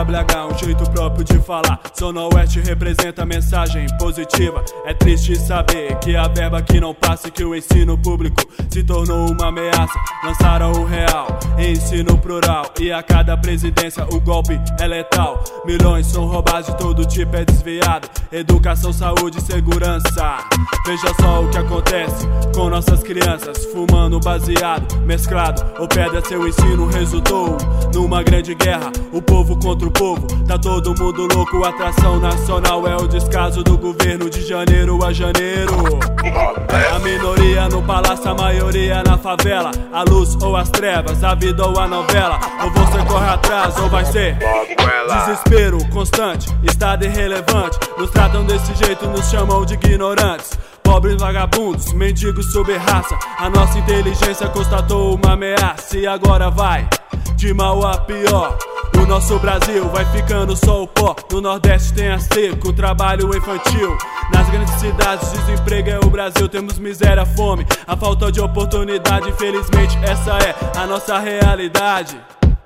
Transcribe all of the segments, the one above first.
WH, um jeito próprio de falar. Zona Oeste representa mensagem positiva. É triste saber que a verba que não passa e que o ensino público se tornou uma ameaça. Lançaram o real, ensino plural, e a cada presidência o golpe é letal. Milhões são roubados, de todo tipo é desviado. Educação, saúde e segurança. Veja só o que acontece com nossas crianças, fumando baseado, mesclado ou pedra. Seu ensino resultou numa grande guerra, o povo contra o povo. Tá todo mundo louco, a atração nacional é o descaso do governo de janeiro a janeiro. A minoria no palácio, a maioria na favela. A luz ou as trevas, a vida ou a novela. Ou você corre atrás ou vai ser desespero constante, estado irrelevante. Nos tratam desse jeito, nos chamam de ignorantes. Pobres vagabundos, mendigos sob raça. A nossa inteligência constatou uma ameaça e agora vai de mal a pior. O nosso Brasil vai ficando só o pó. No Nordeste tem a seca, o trabalho infantil. Nas grandes cidades desemprego é o Brasil. Temos miséria, fome, a falta de oportunidade. Infelizmente essa é a nossa realidade.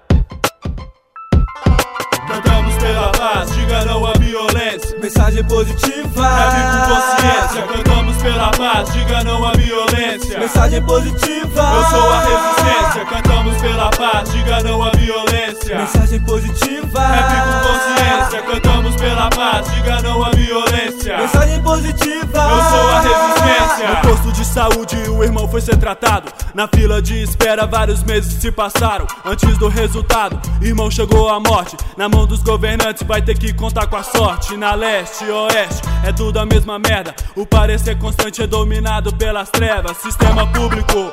Cantamos pela paz, diga não à violência. Mensagem positiva. Rap com consciência. Cantamos pela paz, diga não à violência. Mensagem positiva. Eu sou a resistência. Cantamos pela paz, diga não à violência. Mensagem positiva. Rap com consciência. Cantamos pela paz, diga não à violência. Mensagem positiva. Eu sou a resistência. No posto de saúde o irmão foi ser tratado. Na fila de espera vários meses se passaram. Antes do resultado, irmão chegou à morte. Na mão dos governantes vai ter que contar com a sorte. Na leste, oeste, é tudo a mesma merda. O parecer constante é dominado pelas trevas. Sistema público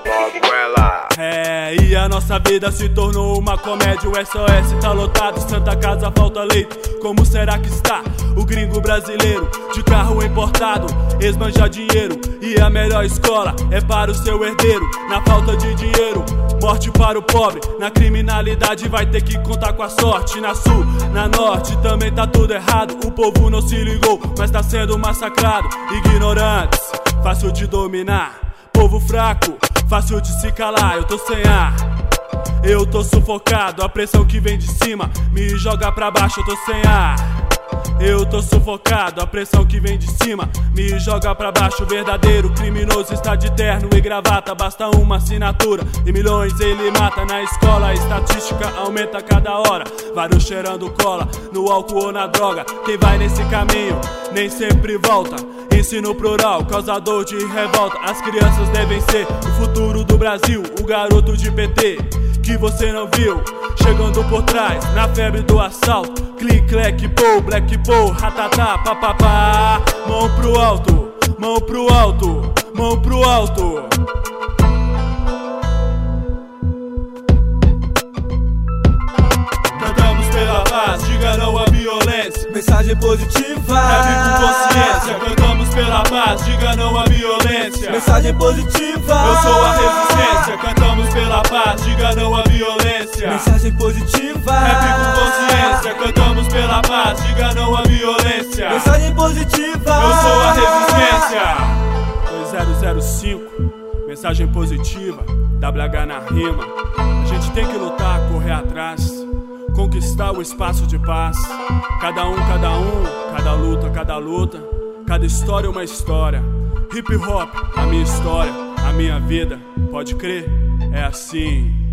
e a nossa vida se tornou uma comédia. O SOS tá lotado, Santa Casa falta leito. Como será que está o gringo brasileiro? De carro importado, esbanja dinheiro. E a melhor escola é para o seu herdeiro. Na falta de dinheiro, morte para o pobre. Na criminalidade vai ter que contar com a sorte. Na sul, na norte também tá tudo errado. O povo não se ligou, mas tá sendo massacrado. Ignorantes, fácil de dominar. Povo fraco, fácil de se calar. Eu tô sem ar, eu tô sufocado. A pressão que vem de cima me joga pra baixo. Eu tô sem ar, eu tô sufocado. A pressão que vem de cima me joga pra baixo. O verdadeiro criminoso está de terno e gravata. Basta uma assinatura e milhões ele mata. Na escola a estatística aumenta a cada hora. Vários cheirando cola, no álcool ou na droga. Quem vai nesse caminho nem sempre volta. Ensino plural, causador de revolta. As crianças devem ser o futuro do Brasil. O garoto de PT que você não viu, chegando por trás, na febre do assalto. Click, clack, pou, black, pou, ratatá, papapá. Mão pro alto, mão pro alto, mão pro alto. Cantamos pela paz, diga não à violência. Mensagem positiva. Rap com consciência. Cantamos pela paz, diga não à violência. Mensagem positiva. Eu sou a resistência. Cantamos pela paz, diga não à violência. Mensagem positiva. Rap com consciência. Cantamos pela paz, diga não à violência. Mensagem positiva. Eu sou a resistência. 2005, mensagem positiva. WH na rima. A gente tem que lutar, correr atrás, conquistar o espaço de paz. Cada um, cada luta, cada história uma história. Hip hop, a minha história, a minha vida, pode crer, é assim.